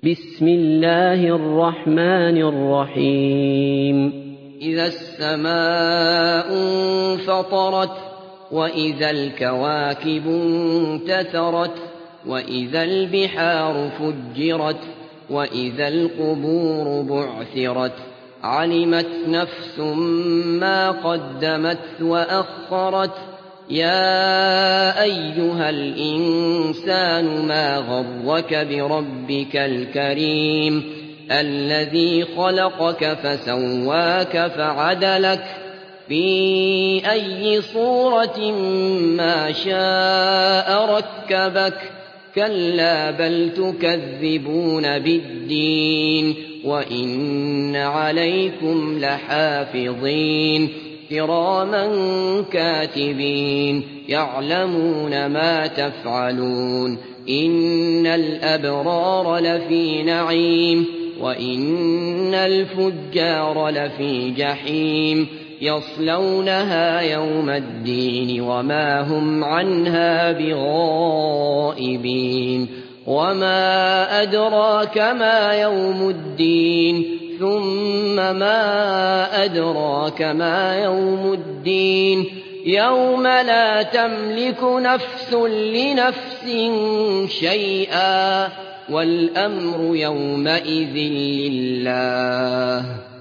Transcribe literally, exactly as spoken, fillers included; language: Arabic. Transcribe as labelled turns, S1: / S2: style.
S1: بسم الله الرحمن الرحيم
S2: إذا السماء انفطرت وإذا الكواكب انتثرت وإذا البحار فجرت وإذا القبور بعثرت علمت نفس ما قدمت وأخرت يا أيها الإنسان ما غرك بربك الكريم الذي خلقك فسواك فعدلك في أي صورة ما شاء ركبك كلا بل تكذبون بالدين وإن عليكم لحافظين كراما كاتبين يعلمون ما تفعلون إن الأبرار لفي نعيم وإن الفجار لفي جحيم يصلونها يوم الدين وما هم عنها بغائبين وما أدراك ما يوم الدين ثم ما أدراك ما يوم الدين يوم لا تملك نفس لنفس شيئا والأمر يومئذ لله